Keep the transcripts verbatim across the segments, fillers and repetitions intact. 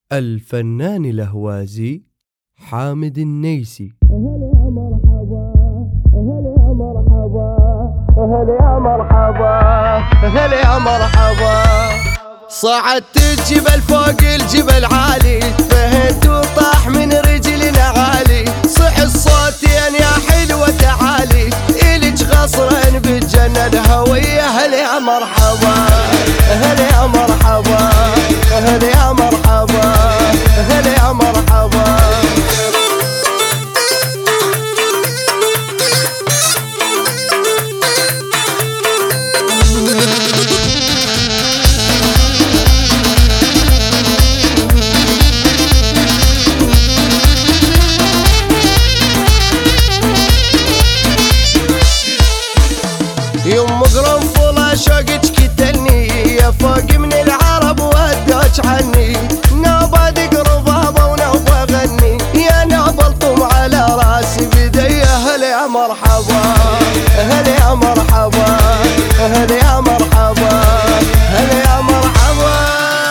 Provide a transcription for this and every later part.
الفنان الأهوازي حامد النيسي. هلا يا مرحبا هلا يا مرحبا هلا يا مرحبا هلا يا مرحبا. صعدت الجبل فوق الجبل عالي، فهد وطاح من رجلنا عالي، صح الصوتين يا حلوة تعالي، إلك غصرين بالجنة الهوية. هلا يا مرحبا هلا يا مرحبا هلا يا مرحبا هلا يا مرحبا. يوم قرنفل شوقك كتلني، يا فوق من العرب ودوش عني، نوبة ربابة ونوبة غني، يا نوبة طم على راسي بدي. هلا يا مرحبا هلا يا مرحبا هلا يا مرحبا هلا يا مرحبا.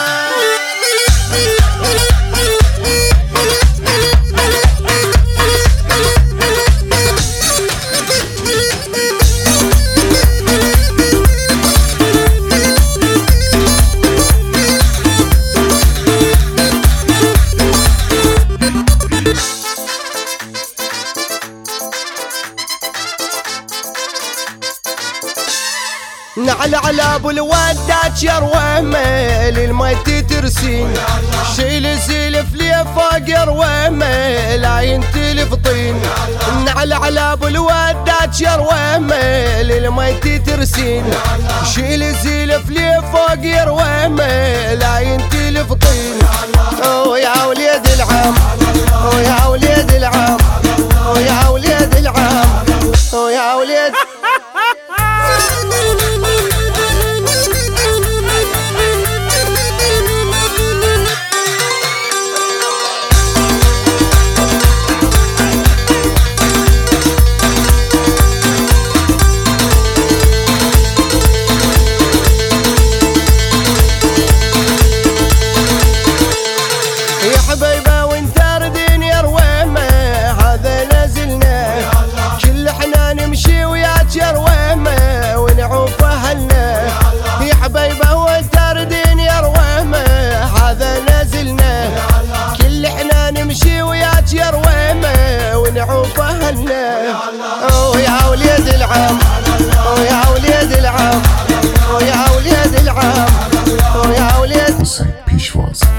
نعل على ابو الودات يا رويمه للميت ترسين، شيل سلف لي فوق يا رويمه لا ينتلف طين. نعل على ابو الودات يا رويمه للميت ترسين، شيل سلف لي فوق يا رويمه لا ينتلف طين. او يا وليد العم او يا وليد العم او يا وليد العم او يا وليد. حبيبه وانت ردين يا رويمه هذا نزلنا، كل احنا نمشي وياك يا رويمه ونعوف اهلنا. يا حبيبه وانت ردين يا رويمه هذا نزلنا، كل احنا نمشي وياك يا رويمه ونعوف اهلنا. او يا وليد العم او يا وليد العم او يا وليد العم او يا وليد. Hüseyin Pişvaz.